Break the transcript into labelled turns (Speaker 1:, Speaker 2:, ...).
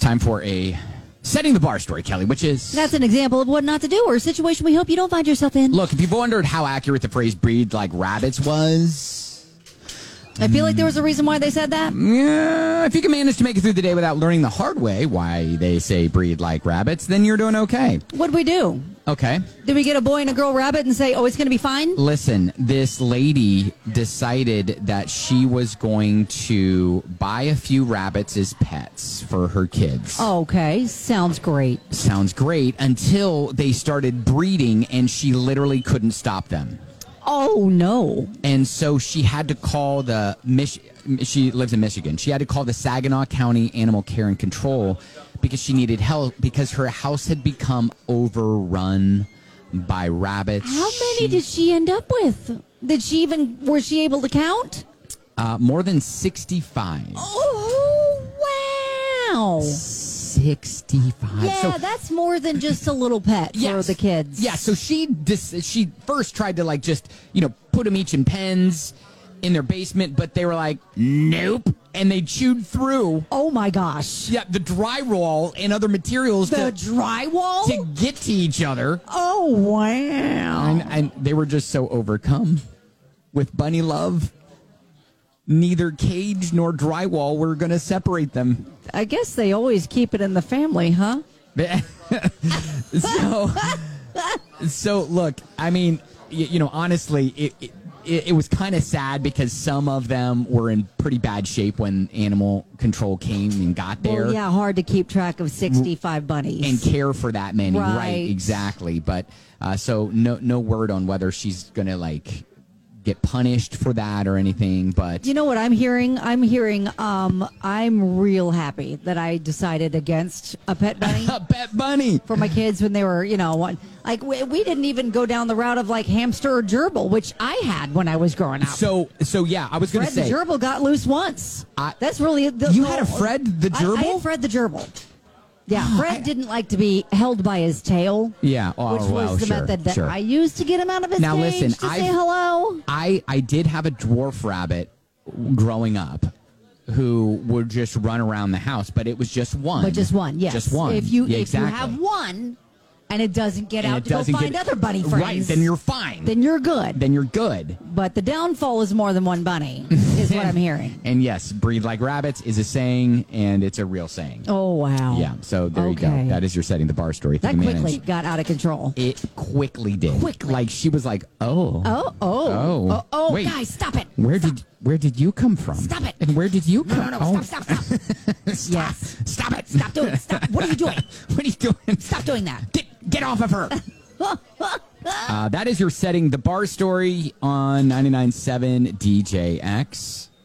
Speaker 1: Time for a setting the bar story, Kelly, which is...
Speaker 2: That's an example of what not to do or a situation we hope you don't find yourself in.
Speaker 1: Look, if you've wondered how accurate the phrase breed like rabbits was...
Speaker 2: I feel like there was a reason why they said that.
Speaker 1: Yeah, if you can manage to make it through the day without learning the hard way why they say breed like rabbits, then you're doing okay.
Speaker 2: What'd we do?
Speaker 1: Okay.
Speaker 2: Did we get a boy and a girl rabbit and say, oh, it's going to be fine?
Speaker 1: Listen, this lady decided that she was going to buy a few rabbits as pets for her kids.
Speaker 2: Okay, sounds great.
Speaker 1: Sounds great until they started breeding and she literally couldn't stop them.
Speaker 2: Oh, no.
Speaker 1: And so she had to call she lives in Michigan. She had to call the Saginaw County Animal Care and Control because she needed help because her house had become overrun by rabbits.
Speaker 2: How many did she end up with? Was she able to count?
Speaker 1: More than 65.
Speaker 2: Oh, wow.
Speaker 1: 65.
Speaker 2: Yeah,
Speaker 1: So,
Speaker 2: that's more than just a little pet for the kids.
Speaker 1: Yeah, so she first tried to just, put them each in pens in their basement, but they were like, nope. And they chewed through.
Speaker 2: Oh my gosh.
Speaker 1: Yeah, the drywall and other materials
Speaker 2: drywall?
Speaker 1: to get to each other.
Speaker 2: Oh, wow.
Speaker 1: And they were just so overcome with bunny love. Neither cage nor drywall were going to separate them.
Speaker 2: I guess they always keep it in the family, huh?
Speaker 1: So look, I mean, honestly, it was kind of sad because some of them were in pretty bad shape when animal control came and got there.
Speaker 2: Well, yeah, hard to keep track of 65 bunnies.
Speaker 1: And care for that many.
Speaker 2: Right,
Speaker 1: exactly. But so no word on whether she's going to get punished for that or anything, but
Speaker 2: you know what I'm hearing? I'm real happy that I decided against a pet bunny.
Speaker 1: A pet bunny
Speaker 2: for my kids when they were, we didn't even go down the route of hamster or gerbil, which I had when I was growing up.
Speaker 1: So yeah, I was going to say
Speaker 2: Fred the gerbil got loose once. That's really
Speaker 1: you had a Fred the gerbil.
Speaker 2: I had Fred the gerbil. Yeah, Fred didn't like to be held by his tail.
Speaker 1: Yeah,
Speaker 2: which was the method that I used to get him out of his cage
Speaker 1: listen,
Speaker 2: to say hello.
Speaker 1: I did have a dwarf rabbit growing up who would just run around the house, but it was just one.
Speaker 2: But just one, yes.
Speaker 1: Just one.
Speaker 2: If you have one and it doesn't get out to go find other bunny friends.
Speaker 1: Right, then you're fine.
Speaker 2: Then you're good.
Speaker 1: But
Speaker 2: the downfall is more than one bunny, is what I'm hearing.
Speaker 1: And yes, breed like rabbits is a saying, and it's a real saying.
Speaker 2: Oh, wow.
Speaker 1: Yeah, so there you go. That is your setting the bar story.
Speaker 2: That quickly got out of control.
Speaker 1: It quickly did. She was like,
Speaker 2: oh.
Speaker 1: Wait,
Speaker 2: guys, stop it.
Speaker 1: Where did you come from?
Speaker 2: Stop it.
Speaker 1: And where did you come
Speaker 2: from?
Speaker 1: No,
Speaker 2: Stop.
Speaker 1: Yes. Stop it.
Speaker 2: Stop doing it. Stop. What are you doing?
Speaker 1: What are you doing?
Speaker 2: Stop doing that.
Speaker 1: Get off of her. That is your setting the bar story on 99.7 DJX.